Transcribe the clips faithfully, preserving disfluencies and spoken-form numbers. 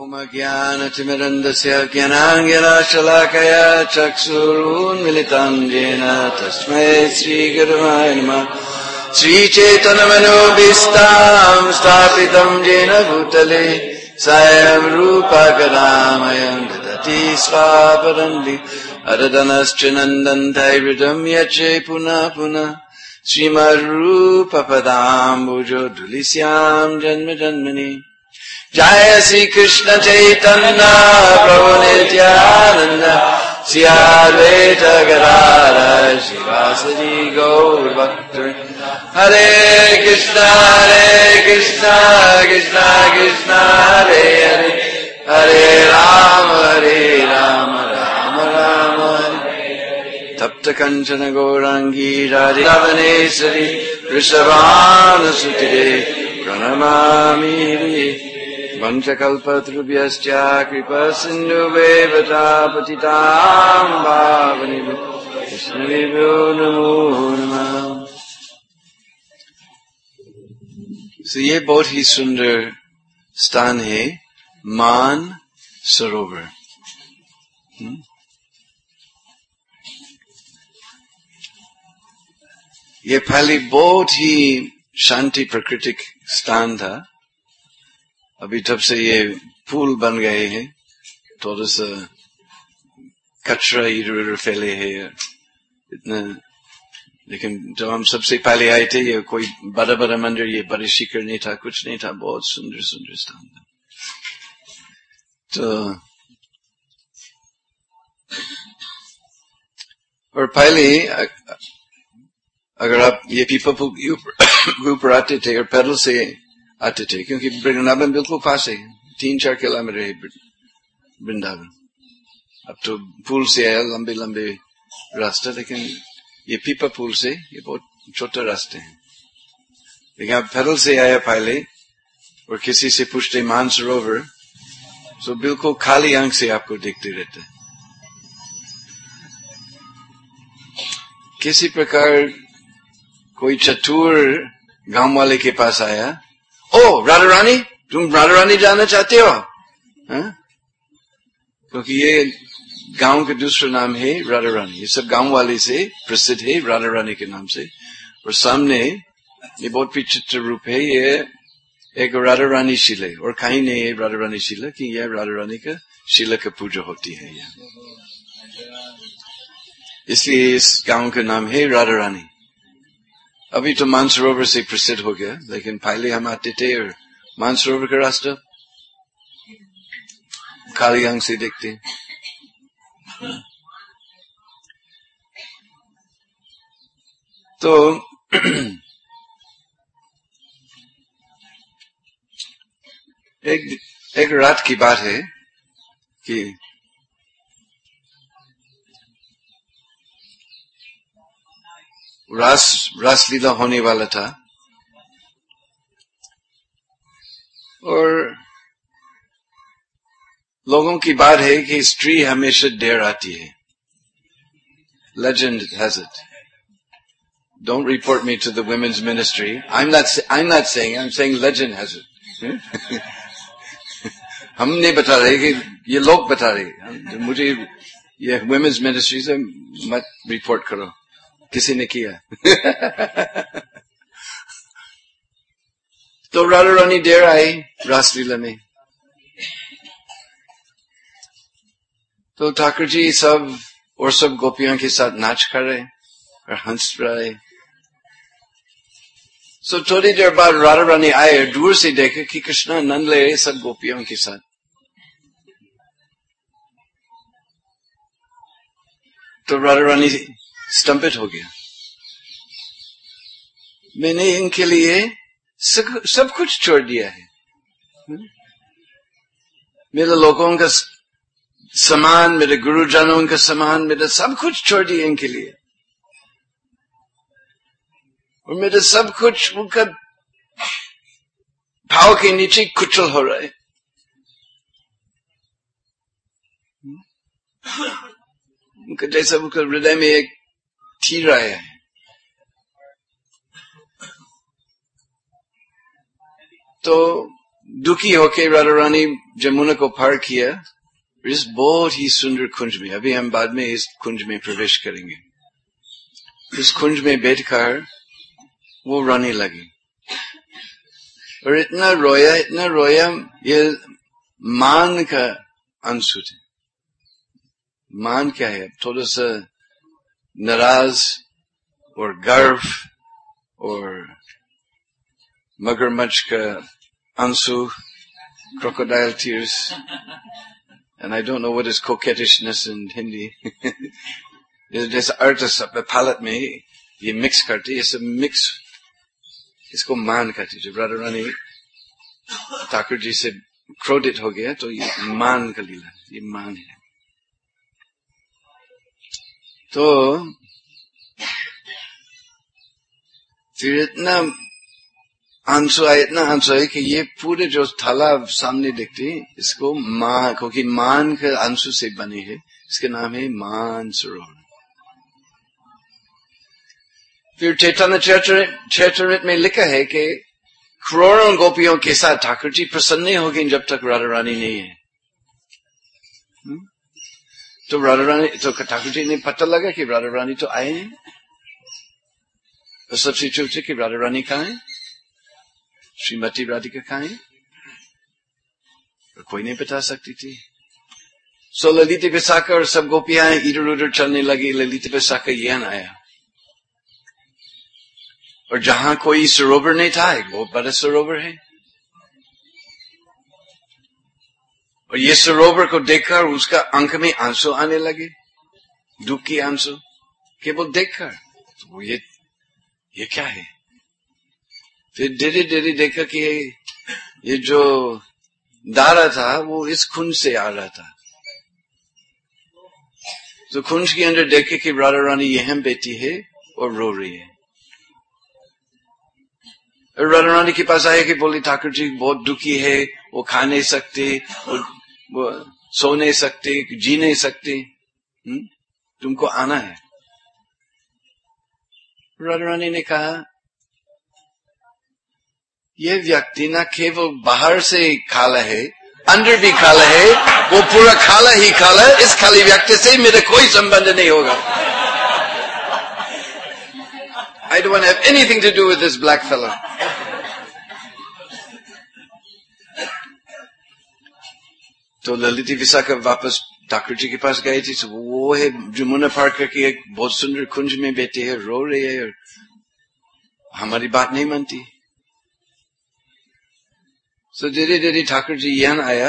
ओम ज्ञानतिमिरन्दस्य ज्ञानाञ्जनशलाकया चक्षुरुन्मिलितं येन तस्मै श्रीगुरवे नमः। श्रीचैतन्यमनोभीष्टं स्थापितं येन भूतले स्वयं रूपकदामयं ददति स्वापदन्ति अरदनश्च नन्दन्तं यच्चे पुनः पुनः श्रीमद्रूपपदाम्बुजो धूलिस्यां जन्म जन्मनि। जय श्री कृष्ण चैतन्य प्रभु नित्यानंद श्री अद्वैत गदाधर श्रीवासदि गौर भक्त। हरे कृष्णा हरे कृष्णा कृष्णा कृष्णा हरे हरे हरे राम हरे राम राम राम हरे। तप्त कंचन गौरांगी राधे रावणेश्वरी वृषभानुसुते प्रणमामि। वंशकल्पतरुभ्यश्च कृपा सिन्धुभ्येव पतितां पावनेभ्यो वैष्णवेभ्यो नमो नमः। तो ये बहुत ही सुंदर स्थान है मान सरोवर। ये पहले बहुत ही शांति प्राकृतिक स्थान था। अभी तब से ये पुल बन गए हैं, थोड़ा सा कचरा इधर उधर फैले है इतना। लेकिन जब हम सबसे पहले आए थे ये कोई बड़ा बड़ा मंदिर, ये बड़े शिखर नहीं था, कुछ नहीं था, बहुत सुंदर सुंदर स्थान था। तो और पहले अगर आप ये पीपल के ऊपर आते थे और पैदल से आते थे, क्योंकि वृंदावन बिल्कुल पास है, तीन चार किलोमीटर है वृंदावन। अब तो पुल से आया लंबे लंबे रास्ते, लेकिन ये पीपा पुल से ये बहुत छोटा रास्ते हैं। लेकिन आप पैदल से आया पहले और किसी से पूछते मानसरोवर, तो बिल्कुल खाली आंख से आपको देखते रहते। किसी प्रकार कोई चतुर गांव वाले के पास आया, ओ राधा रानी, तुम राधा रानी जाना चाहते हो? हा? क्योंकि ये गांव के दूसरा नाम है राधा रानी। ये सब गांव वाले से प्रसिद्ध है राधा रानी के नाम से। और सामने ये बहुत विचित्र रूप है, ये एक राधा रानी शिला, और कहीं नहीं है राधा रानी शिला कि यह राधा रानी का शिला का पूजा होती है यहाँ, इसलिए इस गांव का नाम है राधा रानी। अभी तो मानसरोवर से प्रसिद्ध हो गया, लेकिन पहले हम आते थे और मानसरोवर का रास्ता खाली आंख से देखते। तो एक एक रात की बात है कि रास रासलीला होने वाला था, और लोगों की बात है कि स्त्री हमेशा देर आती है। Legend has it. Don't report me to the women's ministry. I'm not. I'm not saying. I'm saying legend has it. हम नहीं बता रहे कि ये लोग बता रहे। मुझे ये women's ministry से मत रिपोर्ट करो, किसी ने किया। तो राधा रानी देर आई रासलीला में। तो ठाकुर जी सब और सब गोपियों के साथ नाच कर रहे और हंस रहे। सो so, थोड़ी देर बाद राधा रानी आए और दूर से देखे कि कृष्णा नंद ले रहे सब गोपियों के साथ। तो राधा रानी स्तंभित हो गया। मैंने इनके लिए सब, सब कुछ छोड़ दिया है, मेरे लोगों का सामान, मेरे गुरुजनों का सामान, मेरा सब कुछ छोड़ दिया इनके लिए, और मेरा सब कुछ उनका भाव के नीचे कुचल हो रहा है। उनका जैसा उनका हृदय में एक थी रहा है। तो दुखी होके राधा रानी जमुना को पार किया इस बहुत ही सुंदर कुंज में। अभी हम बाद में इस कुंज में प्रवेश करेंगे। इस कुंज में बैठकर वो रोने लगी और इतना रोया इतना रोया, ये मान का आंसू थे। मान क्या है? थोड़ा सा नाराज और गर्व और मगरमच्छ का आंसू, crocodile tears, and I don't know what is coquettishness in Hindi. जैसा अर्थ सब पालत में ये मिक्स करती, ये सब मिक्स, इसको मान करती। जब राधा रानी ठाकुर जी से क्रोधित हो गया तो ये मान का लीला, ये मान है। तो फिर इतना आंसू आए, इतना आंसू आए कि ये पूरे जो तालाब सामने दिखती, इसको मान, क्योंकि मान के आंसू से बने है, इसके नाम है मान सरोवर। फिर चैतन्य चरितामृत में लिखा है कि करोड़ों गोपियों के साथ ठाकुर जी प्रसन्न नहीं हो गए जब तक राधा रानी नहीं है। तो राधा रानी, तो ठाकुर जी ने पता लगा कि राधा रानी तो आए नहीं, तो सबसे पूछे कि राधा रानी कहाँ है, श्रीमती राधिका कहाँ है? कोई नहीं बता सकती थी। सो ललित विशाखा और सब गोपियां इधर उधर चलने लगी। ललित विशाखा यहां आया और जहां कोई सरोवर नहीं था, एक बहुत बड़ा सरोवर है, और ये सरोवर को देखकर उसका आंख में आंसू आने लगे, दुख की आंसू, केवल देखकर। तो ये ये क्या है? फिर धीरे धीरे देखा कि ये जो धारा था वो इस कुंज से आ रहा था। तो कुंज के अंदर देखे कि राधा रानी यहां बैठी है और रो रही है। और राधा रानी के पास आए कि बोली ठाकुर जी बहुत दुखी है, वो खा नहीं सकते, वो, वो सो नहीं सकते, जी नहीं सकते, हुँ? तुमको आना है। राधा रानी ने कहा ये व्यक्ति ना केवल बाहर से काला है, अंदर भी काला है, वो पूरा काला ही काला है, इस खाली व्यक्ति से मेरा कोई संबंध नहीं होगा। I don't want to have anything to do with this black fellow. तो ललित विशाखा वापस ठाकुर जी के पास गई थी। तो वो है जमुना पार करके एक बहुत सुंदर कुंज में बैठे है, रो रही है और हमारी बात नहीं मानती। तो धीरे धीरे ठाकुर जी यहां आया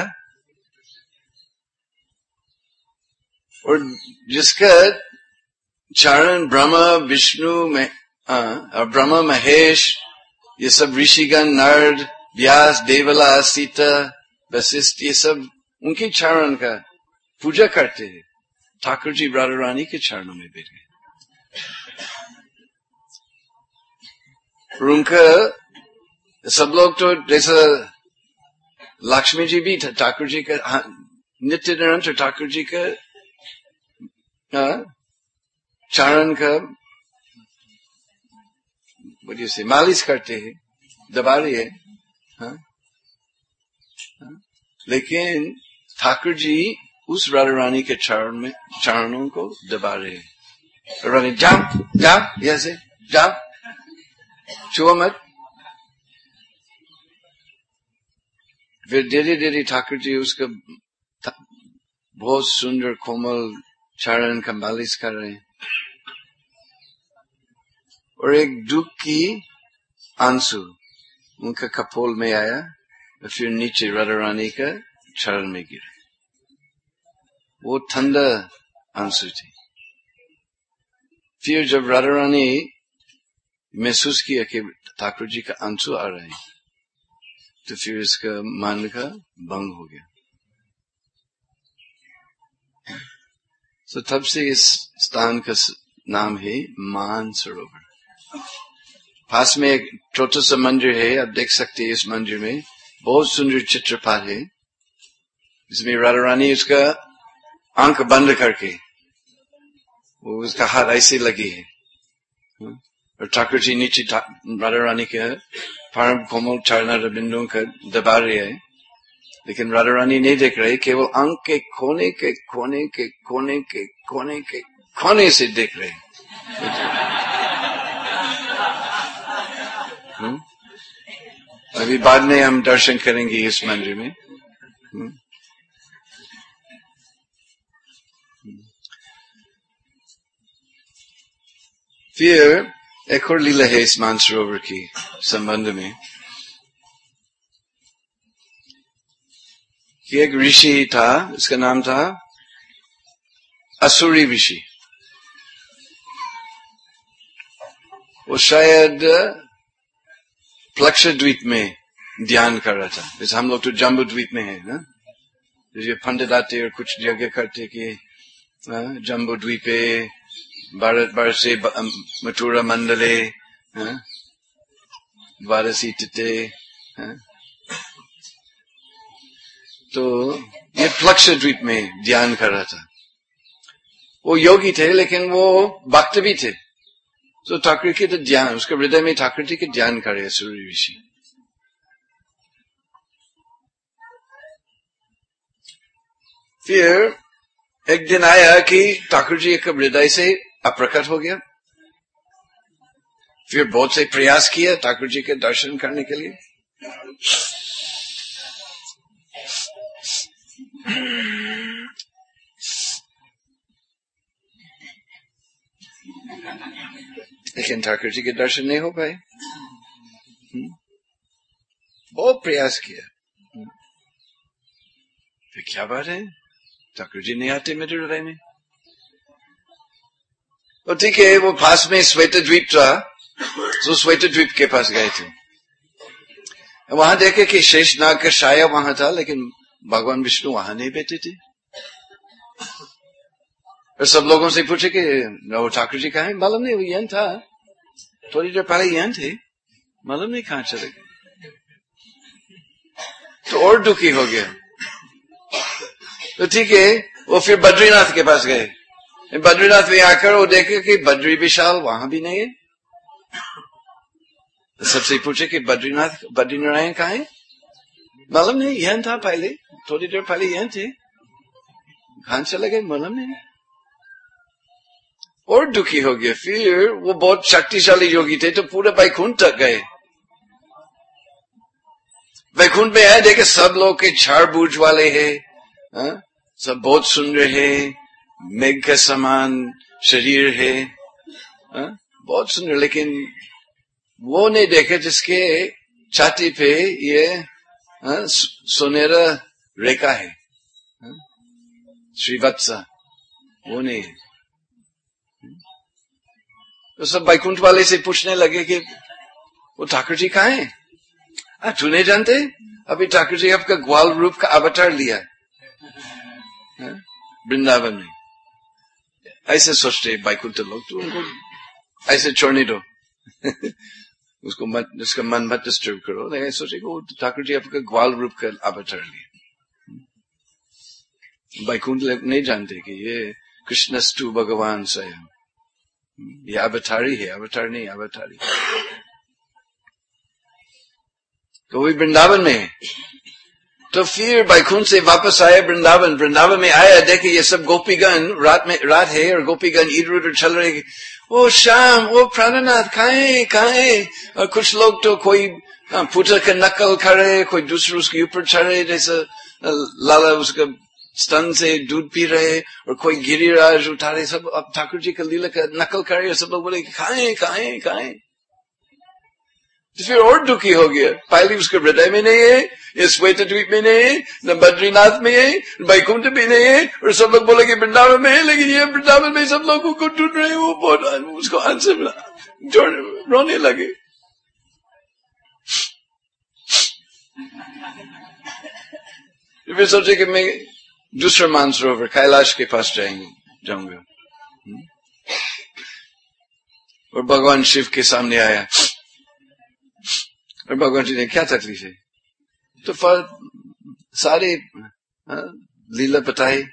और जिसका चरण ब्रह्मा विष्णु में और ब्रह्मा महेश, ये सब ऋषिगण, नारद, व्यास, देवला, सीता, वशिष्ठ, ये सब उनके चरण का पूजा करते हैं। ठाकुर जी राधा रानी के चरणों में बैठ गए और उनका सब लोग तो जैसा लक्ष्मी जी भी ठाकुर जी का नित्य निरंतर ठाकुर जी का चरण का वजह से मालिश करते हैं, दबा रही है, हाँ? हाँ? लेकिन ठाकुर जी उस राधा रानी के चरण में चरणों को दबा रहे हैं। रानी जाओ जाओ, यहां से जाओ, छुओ मत। फिर धीरे धीरे ठाकुर जी उसका बहुत सुंदर कोमल चरण का मालिश कर रहे हैं और एक दुख की आंसू उनका कपोल में आया और फिर नीचे राधा रानी का चरण में गिरा। वो ठंडा आंसू थे। फिर जब राधा रानी महसूस किया कि ठाकुर जी का आंसू आ रहे हैं, तो फिर इसका मन का भंग हो गया। तो तब से इस स्थान का नाम है मान सरोवर। पास में एक छोटा सा मंदिर है, आप देख सकते हैं। इस मंदिर में बहुत सुंदर चित्रपाट है, इसमें राधा रानी उसका आंख बंद करके वो उसका हाथ ऐसे लगी है और ठाकुर जी नीचे राधा रानी के परम कोमल चरण बिंदुओं का दबा रहे हैं, लेकिन राधा रानी नहीं देख रही, केवल अंक के कोने के कोने के कोने के कोने के कोने से देख रहे। हुँ? अभी बाद में हम दर्शन करेंगे इस मंदिर में। हुँ? फिर एक और लीला है इस मानसरोवर की संबंध में कि एक ऋषि था, इसका नाम था असुरी ऋषि। वो शायद प्लक्ष द्वीप में ध्यान कर रहा था। जैसे हम लोग तो जम्बू द्वीप में है ना, जैसे पंडित आते और कुछ जगह करते कि जम्बू द्वीपे भारत वर्ष से मथुरा मंडले वाराणसी तिते। तो ये प्लक्ष द्वीप में ध्यान कर रहा था। वो योगी थे लेकिन वो भक्त भी थे। तो ठाकुर के तो ध्यान, उसके हृदय में ठाकुर जी के ध्यान करे सूर्य ऋषि। फिर एक दिन आया कि ठाकुर जी के हृदय से अप्रकट हो गया। फिर बहुत से प्रयास किया ठाकुर जी के दर्शन करने के लिए। लेकिन ठाकुर जी के दर्शन नहीं हो पाए। बहुत प्रयास किया। फिर क्या बात है, ठाकुर जी नहीं आते मेरे हृदय में। तो ठीक है, वो पास में श्वेत द्वीप था, तो श्वेत द्वीप के पास गए थे। वहां देखे कि शेषनाग का साया वहां था, लेकिन भगवान विष्णु वहां नहीं बैठे थे। और सब लोगों से पूछे कि वो ठाकुर जी कहाँ है? मालूम नहीं, वो यहां था, थोड़ी देर पहले यहां थे, मालूम नहीं कहां चले गए। तो और दुखी हो गया। तो ठीक है, वो फिर बद्रीनाथ के पास गए। बद्रीनाथ में आकर वो देखे कि बद्री विशाल वहां भी नहीं है। तो सबसे पूछे कि बद्रीनाथ बद्रीनारायण कहाँ है? मालूम नहीं, यहां था पहले, थोड़ी देर पहले यहां थे, कहां चले गए मालूम नहीं। और दुखी हो गया। फिर वो बहुत शक्तिशाली योगी थे, तो पूरे वैकुंठ तक गए। वैकुंठ में आए, देखे सब लोग के चार भुज वाले हैं, सब बहुत सुंदर है, मेघ के समान शरीर है, आ? बहुत सुंदर। लेकिन वो नहीं देखे जिसके छाती पे ये सोनेरा रेखा है, श्रीवत्सा, वो नहीं है। तो सब वैकुंठ वाले से पूछने लगे कि वो ठाकुर जी कहाँ है? हाँ, तू नहीं जानते? अभी ठाकुर जी आपका ग्वाल रूप का अवतार लिया वृंदावन में। ऐसे सोचते वैकुंठ लोग, तो उनको ऐसे छोड़ने दो। उसको मत, उसका मन मत डिस्टर्ब करो। लेकिन सोचे कि ठाकुर जी आपका ग्वाल रूप का अवतार लिया। वैकुंठ लोग नहीं जानते कि ये कृष्णस्तु भगवान स्वयं, ये अवतारी है, अवतार नहीं अवतारी। तो वही वृंदावन में है। तो फिर वैकुंठ से वापस आए वृंदावन। वृंदावन में आया, देखे ये सब गोपीगण, रात में रात है और गोपीगण इधर उधर चल रहे। ओ श्याम, ओ प्राणनाथ कहाँ है कहाँ है? और कुछ लोग तो कोई पुत्र का नकल कर रहे, कोई दूसरे उसके ऊपर चढ़ रहे, जैसे लाला उसका स्तन से दूध पी रहे, और कोई गिरिराज उठारे। सब अब ठाकुर जी का लीला का नकल कर रहे। सब लोग बोले कहाँ है कहाँ है कहाँ है? तो फिर और दुखी हो गया। पहले उसके हृदय में नहीं है, ये श्वेत द्वीप में नहीं है, न बद्रीनाथ में है, वैकुंठ में नहीं है, और सब लोग बोले कि वृंदावन में है, लेकिन ये वृंदावन में सब लोगों को ढूंढ रहे हैं। वो बहुत उसको आंसर रोने लगे। फिर सोचे कि मैं दूसरा मानसरोवर कैलाश के पास जाएंगे जाऊंगा। और भगवान शिव के सामने आया, और भगवान जी ने क्या तकलीफ है? तो फल सारे लीला बताए,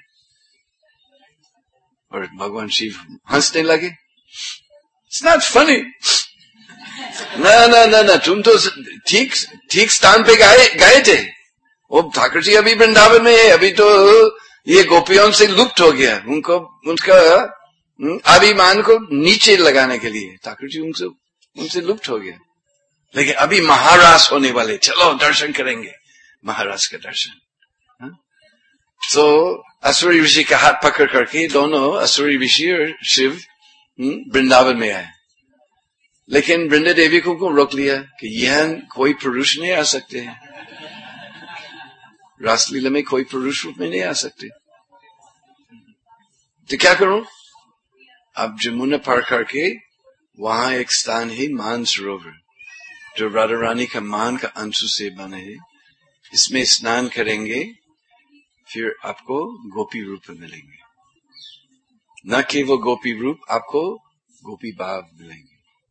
और भगवान शिव हंसने लगे। It's not funny. ना ना ना ना, तुम तो ठीक ठीक स्थान पे गए गए थे। वो ठाकुर जी अभी वृंदावन में है, अभी तो ये गोपियों से लुप्त हो गया। उनको उनका अभिमान को नीचे लगाने के लिए ठाकुर जी उनसे उनसे लुप्त हो गया। लेकिन अभी महाराज होने वाले, चलो दर्शन करेंगे, महाराज का दर्शन। तो असुरी ऋषि का हाथ पकड़ करके दोनों असुरी ऋषि और शिव वृंदावन में आए। लेकिन वृंदा देवी को, को रोक लिया कि यह कोई पुरुष नहीं आ सकते हैं, रासलीला में कोई पुरुष रूप में नहीं आ सकते। तो क्या करूं? अब जमुना पार करके वहां एक स्थान है मान सरोवर, जो राधा रानी का मान का अंशु से बने है। इसमें स्नान करेंगे, फिर आपको गोपी रूप मिलेंगे। न केवल गोपी रूप, आपको गोपी भाव मिलेंगे।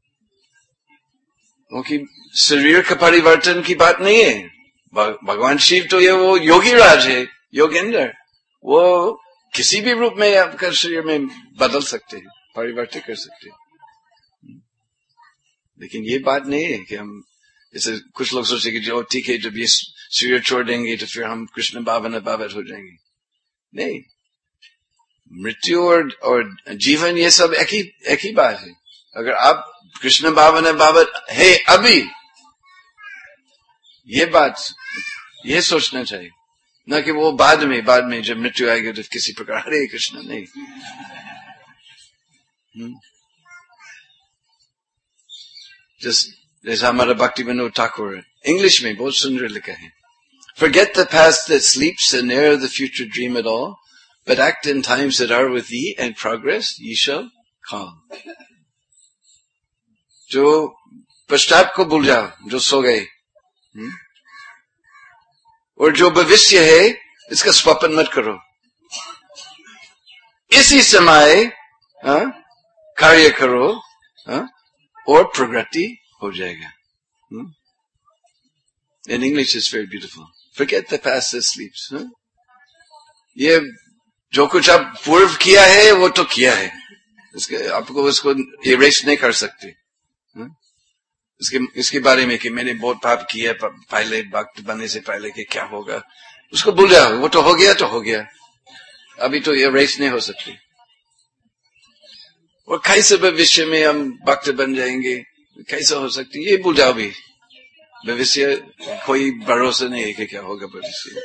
क्योंकि शरीर का परिवर्तन की बात नहीं है। भगवान शिव तो ये वो योगी राज है, योगेंद्र, वो किसी भी रूप में आपका शरीर में बदल सकते हैं, परिवर्तित कर सकते हैं। लेकिन ये बात नहीं है कि हम, जैसे कुछ लोग सोचे कि जो ठीक है, जब ये शरीर छोड़ देंगे तो फिर हम कृष्ण भावन भावत हो जाएंगे। नहीं, मृत्यु और, और जीवन ये सब एक ही एक ही बात है। अगर आप कृष्ण भावन भावत है अभी, ये बात ये सोचना चाहिए, न कि वो बाद में बाद में जब मृत्यु आएगी तो किसी प्रकार हरे कृष्ण नहीं। जैसा हमारा भक्ति विनोद ठाकुर इंग्लिश में बहुत सुंदर लिखा है, Forget the past that sleeps and ne'er the future dream at all, but act in times that are with thee and progress ye shall call. जो पश्चात को भूल जाओ, जो सो गए, और जो भविष्य है इसका स्वप्न मत करो। इसी समय कार्य करो हा? और प्रगति हो जाएगा। In English it's very beautiful. Forget the past that sleeps. हा? ये जो कुछ आप पूर्व किया है वो तो किया है, इसके आपको उसको इरेज नहीं कर सकते। हा? इसके इसके बारे में कि मैंने बहुत पाप किया पहले, भक्त बनने से पहले कि क्या होगा, उसको भूल जाओ। वो तो हो गया तो हो गया, अभी तो ये रेस नहीं हो सकती। और कैसे भविष्य में हम भक्त बन जाएंगे, कैसे हो सकती, ये भूल जाओ। भी भविष्य कोई भरोसा नहीं है कि क्या होगा भविष्य।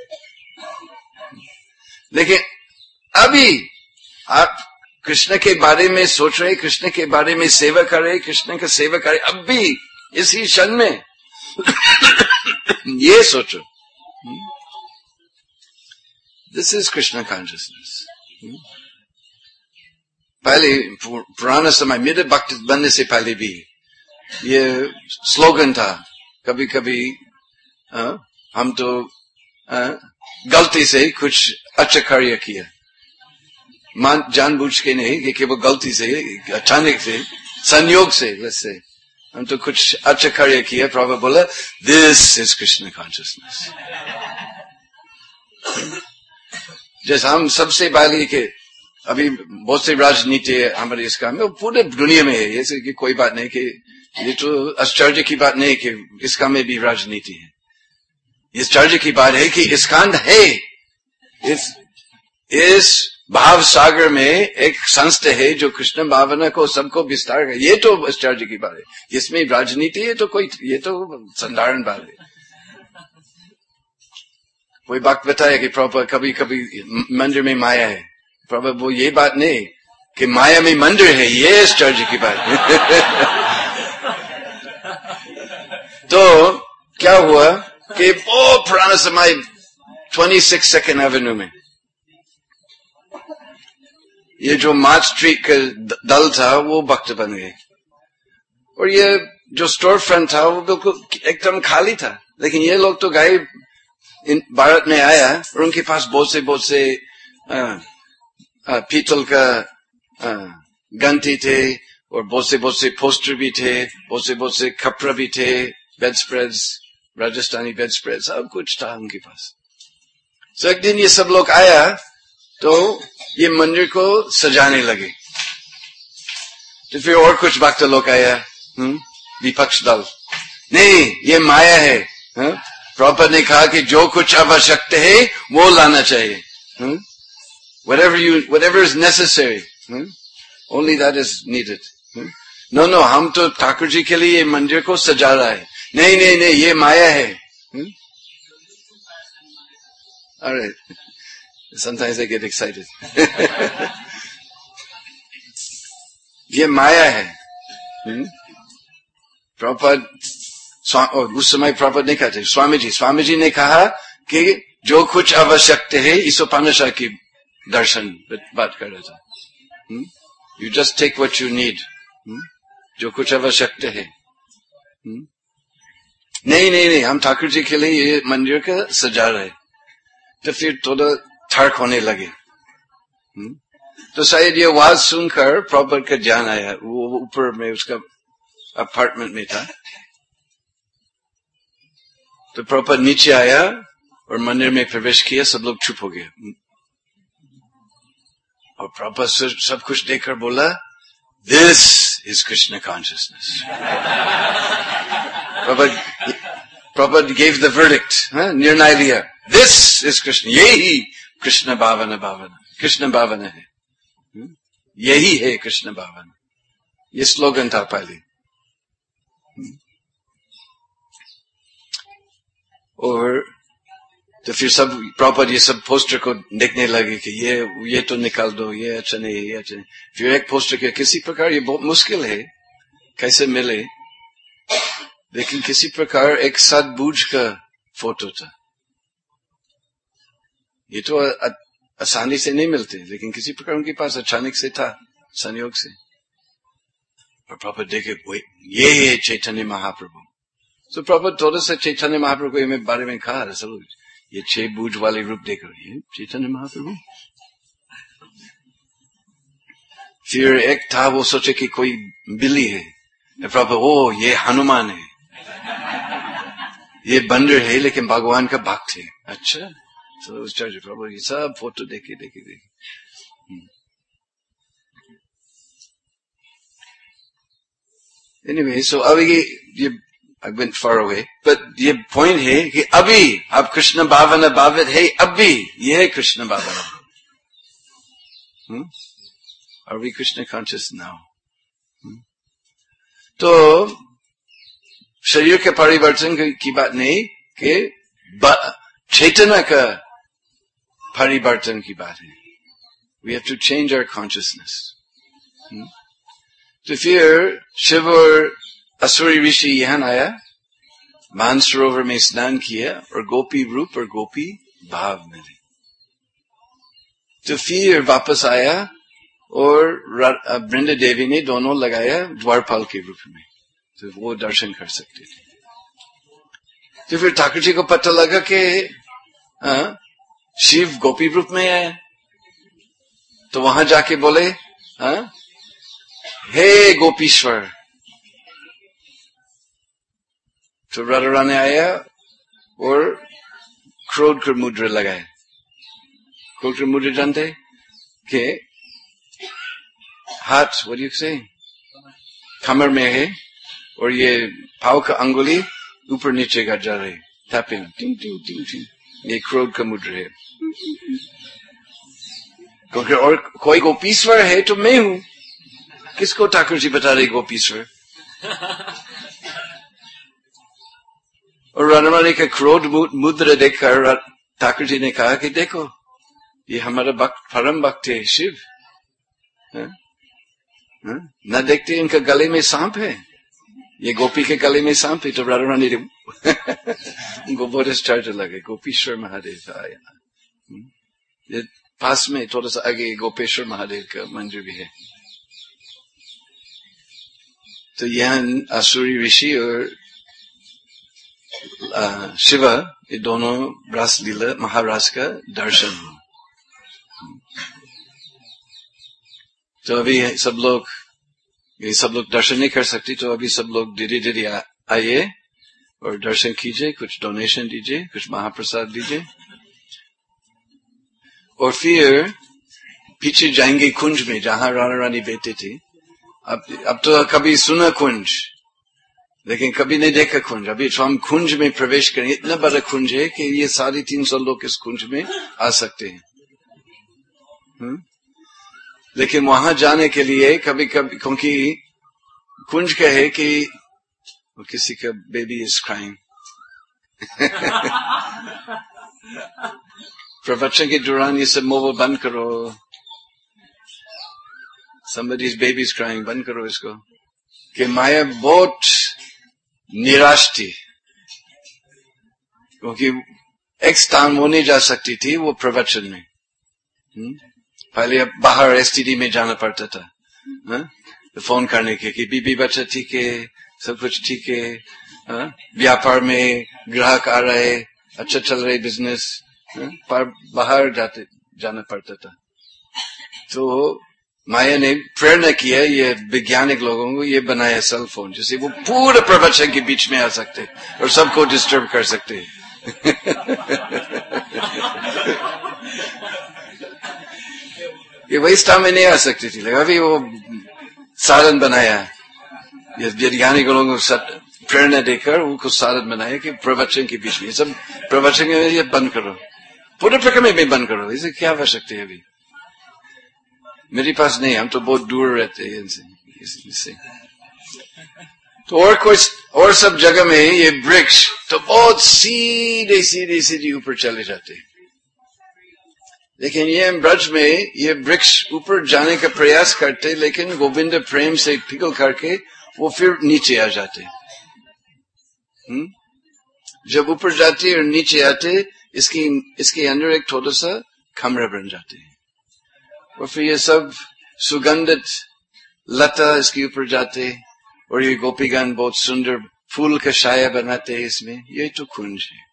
लेकिन अभी आप कृष्ण के बारे में सोच रहे, कृष्ण के बारे में सेवा कर रहे, कृष्ण का सेवा करे, अब भी इसी क्षण में ये सोचो, दिस इज कृष्ण कॉन्शियसनेस। पहले पुराना समय मेरे भक्त बनने से पहले भी ये स्लोगन था, कभी कभी आ, हम तो आ, गलती से कुछ अच्छा कार्य किया, मान जानबूझ के नहीं कि केवल गलती से, अचानक से, संयोग से, वैसे हम तो कुछ अच्छा कार्य किया। प्रभु बोला दिस इज कृष्ण कॉन्शियसनेस। जैसे हम सबसे पहले के अभी बहुत से राजनीति हमारे इस काम में पूरे दुनिया में है, ऐसे कि कोई बात नहीं कि ये तो आश्चर्य की बात नहीं कि इसका में भी राजनीति है। आश्चर्य की बात है कि इस्कान है, इस इस भाव सागर में एक संस्था है जो कृष्ण भावना को सबको विस्तार है। ये तो आश्चर्य की बात है, इसमें राजनीति है तो कोई, ये तो साधारण बात है। कोई बात बताया कि प्रभु कभी कभी मंदिर में माया है, प्रभु वो ये बात नहीं कि माया में मंदिर है, ये आश्चर्य की बात है। तो क्या हुआ कि वो पुराना समय छब्बीस सेकंड एवेन्यू में ये जो मार्च स्ट्रीट का दल था वो भक्त बन गए, और ये जो स्टोर फ्रंट था वो बिल्कुल एकदम खाली था। लेकिन ये लोग तो गए भारत में आया, और उनके पास बहुत से बहुत से आ, आ, पीतल का आ, गंती थे, और बहुत से बहुत से पोस्टर भी थे, बहुत से बहुत से कपड़ा भी थे, bedspreads, Rajasthani bedspread, सब कुछ था उनके पास। तो एक दिन ये सब लोग आया तो ये मंदिर को सजाने लगे। तो फिर और कुछ भक्त लोग आया, हम्म विपक्ष दल, नहीं ये माया है। प्रभुपाद ने कहा कि जो कुछ आवश्यकता है वो लाना चाहिए, huh? whatever you whatever is necessary, huh? only that is needed. huh? no no हम तो ठाकुर जी के लिए मंदिर को सजा रहा है, नहीं नहीं नहीं ये माया है। huh? all right, sometimes I get excited. ये माया है। hmm? प्रभुपाद उस समय प्रभुपाद नहीं कहते, स्वामी जी स्वामी जी ने कहा कि जो कुछ आवश्यकता है इस उपनिषद की दर्शन बात कर रहा था। You just take what you need, जो कुछ आवश्यकता है। hmm? नहीं नहीं नहीं हम ठाकुर जी के लिए ये मंदिर का सजा रहे, तो फिर थोड़ा थर्क होने लगे। hmm? तो शायद ये आवाज सुनकर प्रभुपाद का ध्यान आया, वो ऊपर में उसका अपार्टमेंट में था, तो प्रभुपाद नीचे आया और मंदिर में प्रवेश किया, सब लोग चुप हो गए और प्रभुपाद सब कुछ देखकर बोला, this is Krishna consciousness. Prabhupada Prabhupada gave the verdict, निर्णय लिया, दिस इज कृष्ण, यही कृष्ण भावना भावना कृष्ण भावना है, यही है कृष्ण भावना। ये स्लोगन था पहले। और तो फिर सब प्रॉपर ये सब पोस्टर को देखने लगे कि ये ये तो निकाल दो, ये अच्छा नहीं, ये अच्छा नहीं। फिर एक पोस्टर के किसी प्रकार, ये बहुत मुश्किल है कैसे मिले, लेकिन किसी प्रकार एक सद्बुझ का फोटो था। ये तो आसानी से नहीं मिलते, लेकिन किसी प्रकार उनके पास अचानक से था, संयोग से। और प्रॉपर देखे ये है चैतन्य महाप्रभु। तो प्रभुपाद थोड़ा सा चैतन्य महाप्रभु के बारे में कहा, सब ये छह बूझ वाले रूप देखकर ये चैतन्य महाप्रभु। फिर एक था वो सोचे कि कोई बिल्ली है, प्रभु ओ ये हनुमान है, ये बंदर है लेकिन भगवान का भक्त है। अच्छा, तो उस चर्च प्रभु ये सब फोटो देखे देखे देखे एनीवे, सो अभी ये I went far away, but ये point है कि अभी आप कृष्ण भावना भावित है, अभी ये है कृष्ण भावना। hmm? Are we Krishna conscious now? hmm? तो शरीर के परिवर्तन की बात नहीं, कि चेतना का परिवर्तन की बात है। We have to change our consciousness. hmm? तो फिर शिव और असुरी ऋषि यहां आया, मानसरोवर में स्नान किया और गोपी रूप और गोपी भाव मिले। तो फिर वापस आया और वृंदा देवी ने दोनों लगाया द्वारपाल के रूप में, तो वो दर्शन कर सकते थे। तो फिर ठाकुर जी को पता लगा कि आ, शिव गोपी रूप में आया, तो वहां जाके बोले, आ, हे गोपीश्वर। तो राधा रानी आया और क्रोध कर मुद्रा लगाए। क्रोध कर मुद्रा जानते कि हाथ, what do you say, कमर में है और ये पाव का अंगुली ऊपर नीचे कर जा रहे, टैपिंग, टिंग टिंग टिंग टिंग, ये क्रोध का मुद्रा है। क्योंकि और कोई गोपीश्वर है तो मैं हूं। किसको ठाकुर जी बता रहे गोपीश्वर? और राधा रानी का क्रोध मुद्रा देखकर ठाकुर जी ने कहा कि देखो ये हमारा भक्त, परम भक्त है शिव, न देखते इनका गले में सांप है, ये गोपी के गले में सांप है। तो राधा रानी उनको बहुत स्टार्ट लगे, गोपीश्वर महादेव आया। ये पास में थोड़ा सा आगे गोपेश्वर महादेव का मंदिर भी है। तो यहाँ असुरी ऋषि और शिवा ये दोनों रास लीला महाराज का दर्शन हो। तो अभी सब लोग ये सब लोग दर्शन नहीं कर सकते, तो अभी सब लोग धीरे धीरे आइए और दर्शन कीजिए, कुछ डोनेशन दीजिए, कुछ महाप्रसाद दीजिए और फिर पीछे जाएंगे कुंज में जहां राधा रानी बैठे थे। अब अब तो कभी सुना कुंज, लेकिन कभी नहीं देखा कुंज। अभी तो हम कुंज में प्रवेश करें, इतना बड़ा कुंज है कि ये साढ़े तीन सौ लोग इस कुंज में आ सकते हैं। हुँ? लेकिन वहां जाने के लिए कभी कभी, क्योंकि कुंज का है कि किसी का बेबी इज क्राइंग, प्रवचन के दौरान ये सब मोबाइल बंद करो, somebody's baby is crying, बंद करो इसको। कि माया बहुत निराश थी, क्योंकि एक स्थान वो नहीं जा सकती थी, वो प्रवचन में। हुँ? पहले अब बाहर एसटीडी में जाना पड़ता था, हा? तो फोन करने के कि बीबी बच्चा ठीक है, सब कुछ ठीक है, हा? व्यापार में ग्राहक आ रहे, अच्छा चल रहे बिजनेस, पर बाहर जाते जाना पड़ता था। तो माया ने प्रेरणा किया ये वैज्ञानिक लोगों को, ये बनाया सेल फोन, जिससे वो पूरे प्रवचन के बीच में आ सकते और सबको डिस्टर्ब कर सकते। ये वही स्थान में नहीं आ सकती थी, लेकिन अभी वो साधन बनाया, ये वैज्ञानिक लोगों को प्रेरणा देकर उनको साधन बनाया कि प्रवचन के बीच में सब प्रवचन में ये बंद करो, पूरे प्रक्रम में बंद करो, इसे क्या आवश्यकता है अभी। मेरे पास नहीं, हम तो बहुत दूर रहते हैं इनसे, इससे। तो और कोई और सब जगह में ये वृक्ष तो बहुत सीधे सीधे सीधे ऊपर चले जाते, लेकिन ये ब्रज में ये वृक्ष ऊपर जाने का प्रयास करते, लेकिन गोविंद प्रेम से पिघल करके वो फिर नीचे आ जाते। हुँ? जब ऊपर जाते और नीचे आते, इसकी इसके अंदर एक थोड़ा सा कमरा बन जाते हैं, और फिर ये सब सुगंधित लता इसके ऊपर जाते, और ये गोपीगण बहुत सुंदर फूल का छाया बनाते हैं इसमें। ये तो कुंज है,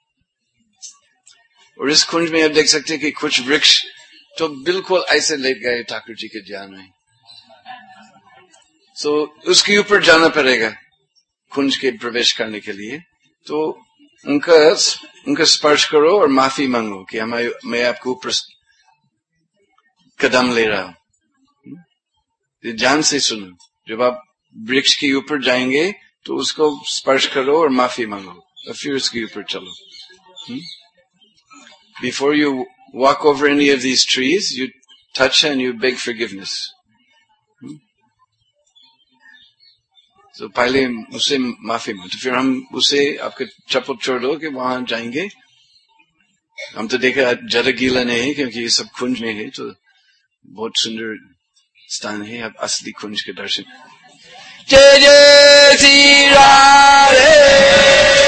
और इस कुंज में आप देख सकते हैं कि कुछ वृक्ष तो बिल्कुल ऐसे लेट गए ठाकुर जी के ध्यान में, तो उसके ऊपर जाना पड़ेगा कुंज के प्रवेश करने के लिए। तो उनका उनका स्पर्श करो और माफी मांगो कि हमें मैं आपको ऊपर कदम ले रहा हूं। ध्यान से सुनो, जब आप वृक्ष के ऊपर जाएंगे तो उसको स्पर्श करो और माफी मांगो, और फिर उसके ऊपर चलो। Before you walk over any of these trees, you touch and you beg forgiveness. तो पहले उसे माफी मांगो, तो फिर हम उसे आपके चप्पल छोड़ दो कि वहां जाएंगे। हम तो देखा ज्यादा गीला नहीं है, क्योंकि ये सब कुंज में है, तो बहुत सुंदर स्थान है। अब असली कुंज के दर्शन। जय जय श्री राधे।